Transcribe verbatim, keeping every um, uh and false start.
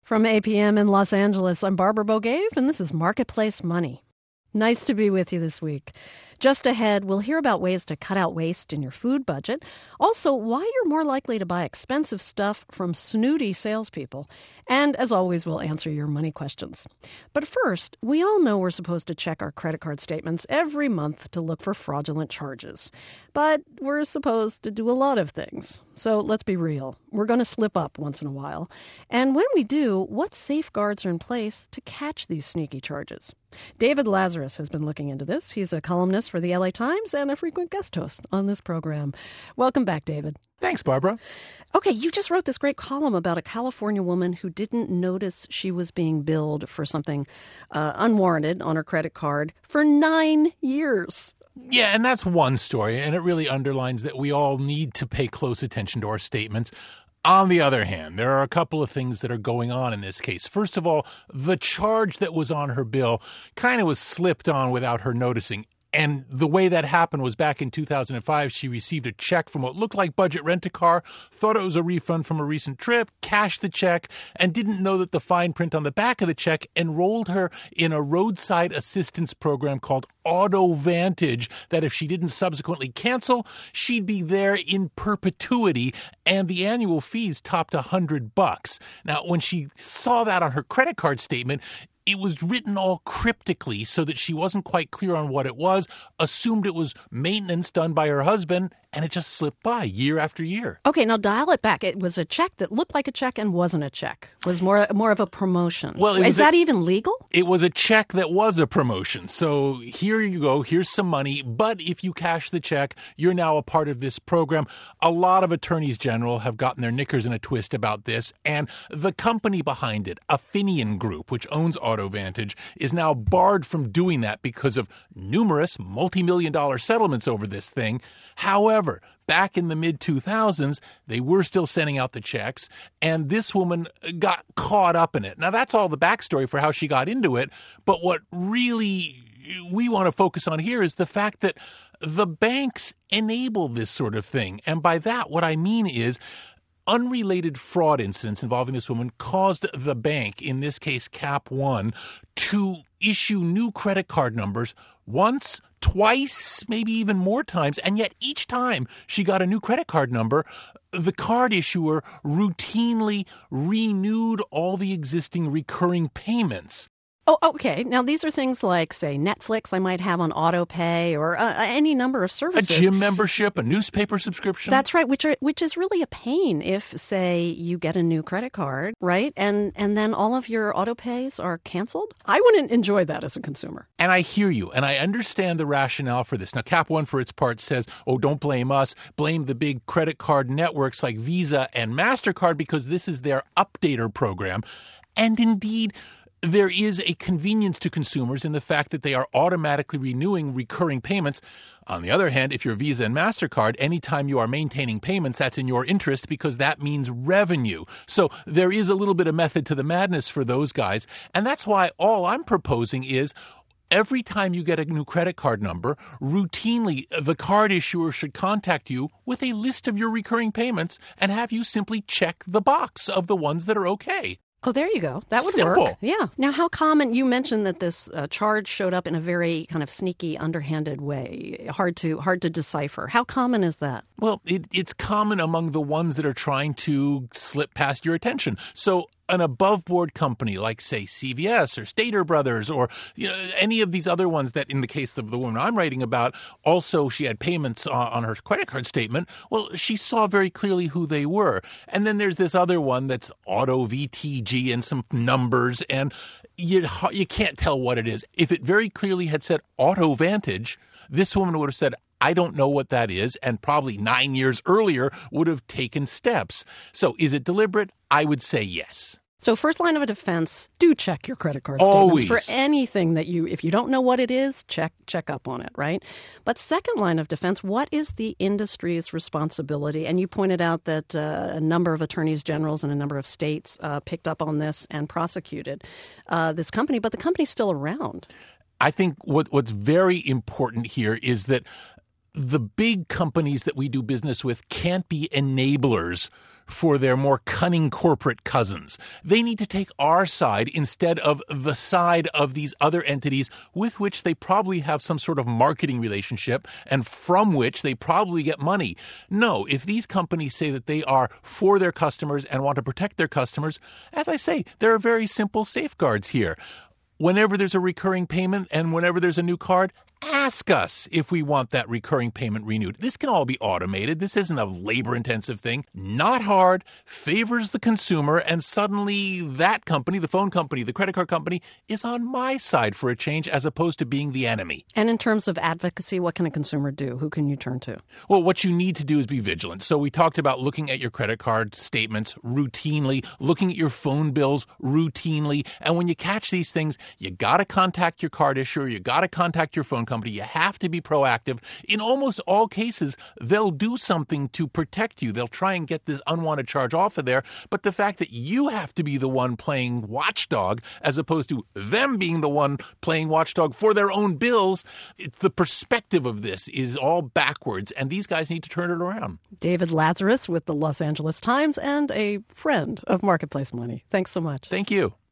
From A P M in Los Angeles, I'm Barbara Bogaev, and this is Marketplace Money. Nice to be with you this week. Just ahead, we'll hear about ways to cut out waste in your food budget. Also, why you're more likely to buy expensive stuff from snooty salespeople. And as always, we'll answer your money questions. But first, we all know we're supposed to check our credit card statements every month to look for fraudulent charges. But we're supposed to do a lot of things. So let's be real. We're going to slip up once in a while. And when we do, what safeguards are in place to catch these sneaky charges? David Lazarus has been looking into this. He's a columnist for the L A Times and a frequent guest host on this program. Welcome back, David. Thanks, Barbara. Okay, you just wrote this great column about a California woman who didn't notice she was being billed for something uh, unwarranted on her credit card for nine years. Yeah, and that's one story, and it really underlines that we all need to pay close attention to our statements. On the other hand, there are a couple of things that are going on in this case. First of all, the charge that was on her bill kind of was slipped on without her noticing. And the way that happened was back in two thousand five, she received a check from what looked like Budget Rent-A-Car, thought it was a refund from a recent trip, cashed the check, and didn't know that the fine print on the back of the check enrolled her in a roadside assistance program called Auto Vantage, that if she didn't subsequently cancel, she'd be there in perpetuity, and the annual fees topped a hundred bucks. Now, when she saw that on her credit card statement, it was written all cryptically so that she wasn't quite clear on what it was, assumed it was maintenance done by her husband, and it just slipped by year after year. Okay, now dial it back. It was a check that looked like a check and wasn't a check. It was more more of a promotion. Well, Is that a, even legal? It was a check that was a promotion. So here you go. Here's some money. But if you cash the check, you're now a part of this program. A lot of attorneys general have gotten their knickers in a twist about this. And the company behind it, Affinion Group, which owns Auto Vantage, is now barred from doing that because of numerous multi-million dollar settlements over this thing. However, back in the mid two thousands, they were still sending out the checks, and this woman got caught up in it. Now, that's all the backstory for how she got into it, but what really we want to focus on here is the fact that the banks enable this sort of thing. And by that, what I mean is unrelated fraud incidents involving this woman caused the bank, in this case Cap One, to issue new credit card numbers once, twice, maybe even more times. And yet each time she got a new credit card number, the card issuer routinely renewed all the existing recurring payments. Oh, okay. Now, these are things like, say, Netflix I might have on auto pay or uh, any number of services. A gym membership, a newspaper subscription. That's right, which are which is really a pain if, say, you get a new credit card, right? And and then all of your auto pays are canceled. I wouldn't enjoy that as a consumer. And I hear you, and I understand the rationale for this. Now, Cap One, for its part, says, oh, don't blame us. Blame the big credit card networks like Visa and MasterCard because this is their updater program. And indeed, there is a convenience to consumers in the fact that they are automatically renewing recurring payments. On the other hand, if you're Visa and MasterCard, anytime you are maintaining payments, that's in your interest because that means revenue. So there is a little bit of method to the madness for those guys. And that's why all I'm proposing is every time you get a new credit card number, routinely the card issuer should contact you with a list of your recurring payments and have you simply check the box of the ones that are okay. Oh, there you go. That would Simple. work. Yeah. Now, how common, you mentioned that this uh, charge showed up in a very kind of sneaky, underhanded way, hard to hard to decipher. How common is that? Well, it, it's common among the ones that are trying to slip past your attention. So an above-board company like, say, C V S or Stater Brothers or you know, any of these other ones that, in the case of the woman I'm writing about, also she had payments on, on her credit card statement. Well, she saw very clearly who they were. And then there's this other one that's Auto V T G and some numbers, and you, you can't tell what it is. If it very clearly had said Auto Vantage, this woman would have said, I don't know what that is, and probably nine years earlier would have taken steps. So is it deliberate? I would say yes. So first line of defense, do check your credit card Always. statements for anything that you, if you don't know what it is, check check up on it, right? But second line of defense, what is the industry's responsibility? And you pointed out that uh, a number of attorneys generals in a number of states uh, picked up on this and prosecuted uh, this company, but the company's still around. I think what what's very important here is that the big companies that we do business with can't be enablers for their more cunning corporate cousins. They need to take our side instead of the side of these other entities with which they probably have some sort of marketing relationship and from which they probably get money. No, if these companies say that they are for their customers and want to protect their customers, as I say, there are very simple safeguards here. Whenever there's a recurring payment and whenever there's a new card, ask us if we want that recurring payment renewed. This can all be automated. This isn't a labor-intensive thing. Not hard, favors the consumer, and suddenly that company, the phone company, the credit card company, is on my side for a change as opposed to being the enemy. And in terms of advocacy, what can a consumer do? Who can you turn to? Well, what you need to do is be vigilant. So we talked about looking at your credit card statements routinely, looking at your phone bills routinely, and when you catch these things, you got to contact your card issuer, you got to contact your phone company. You have to be proactive. In almost all cases, they'll do something to protect you. They'll try and get this unwanted charge off of there. But the fact that you have to be the one playing watchdog as opposed to them being the one playing watchdog for their own bills, it's the perspective of this is all backwards, and these guys need to turn it around. David Lazarus with the Los Angeles Times and a friend of Marketplace Money. Thanks so much. Thank you.